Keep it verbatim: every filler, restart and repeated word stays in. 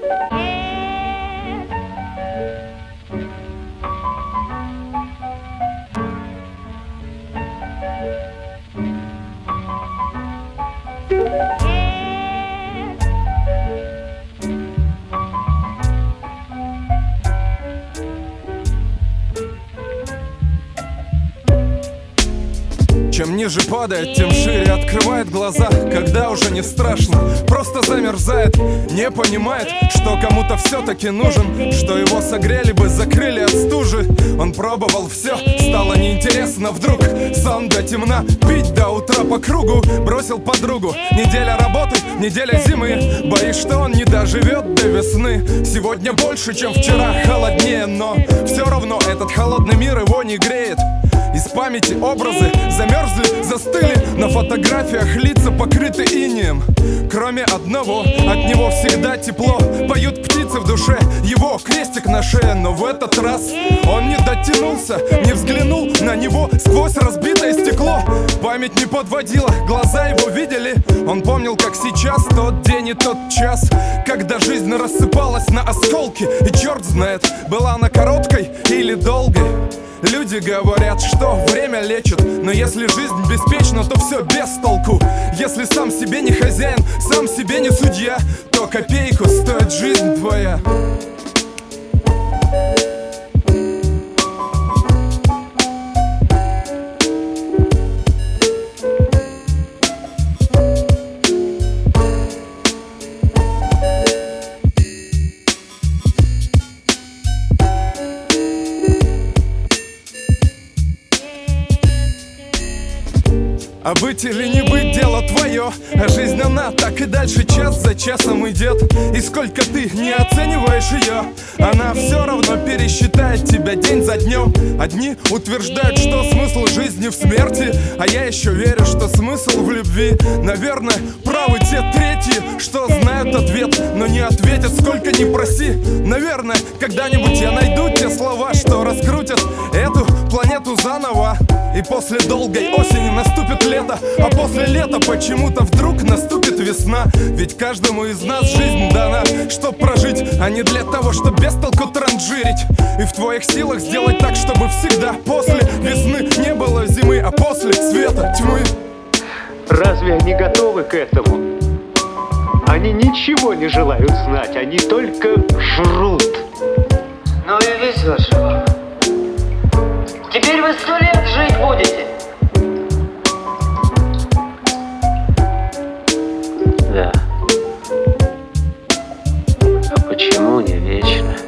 Чем ниже падает, тем шире открывает глаза, когда уже не страшно, просто замерзает. Не понимает, что кому-то все-таки нужен, что его согрели бы, закрыли от стужи. Он пробовал все, стало неинтересно вдруг. Сон до темна, пить до утра по кругу. Бросил подругу, неделя работы, неделя зимы. Боюсь, что он не доживет до весны. Сегодня больше, чем вчера, холоднее, но все равно этот холодный мир его не греет. Из памяти образы замерзли, застыли. На фотографиях лица покрыты инеем. Кроме одного, от него всегда тепло. Поют птицы в душе, его крестик на шее. Но в этот раз он не дотянулся, не взглянул на него сквозь разбитое стекло. Память не подводила, глаза его видели. Он помнил, как сейчас, тот день и тот час, когда жизнь рассыпалась на осколки. И черт знает, была она короткой или долгой. Люди говорят, что время лечит, но если жизнь беспечна, то все без толку. Если сам себе не хозяин, сам себе не судья, то копейку стоит жизнь твоя. А быть или не быть, дело твое. А жизнь она так и дальше час за часом идет. И сколько ты не оцениваешь ее, она все равно пересчитает тебя день за днем. Одни утверждают, что смысл жизни в смерти, а я еще верю, что смысл в любви. Наверное, правы те третьи, что знают ответ, но не ответят, сколько ни проси. Наверное, когда-нибудь я найду те слова, что раскрутят эту планету заново. И после долгой осени наступит лето, а после лета почему-то вдруг наступит весна. Ведь каждому из нас жизнь дана, чтоб прожить, а не для того, чтоб без толку транжирить. И в твоих силах сделать так, чтобы всегда после весны не было зимы, а после света тьмы. Разве они готовы к этому? Они ничего не желают знать, они только жрут. Ну и везет же. Теперь вы сто лет жить будете. Да. А почему не вечно?